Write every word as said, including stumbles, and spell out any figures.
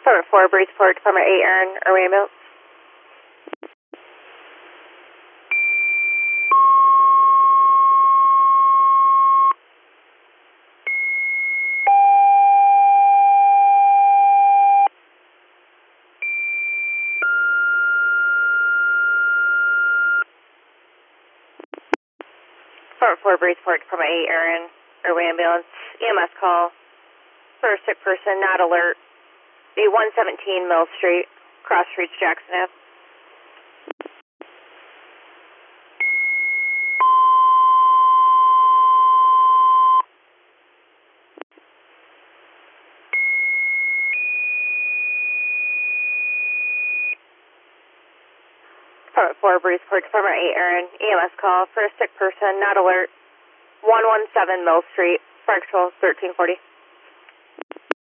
Department four, Bridgeport, Department eight, Aaron, Irwin ambulance. Department four, Bridgeport, Department eight, Aaron, Irwin ambulance. E M S call for a sick person, not alert. Be one seventeen Mill Street, Cross Streets, Jackson Ave. Department four, Bridgeport, Department eight, Aaron, E M S call for a sick person, not alert. one one seven Mill Street, Parksville, thirteen forty.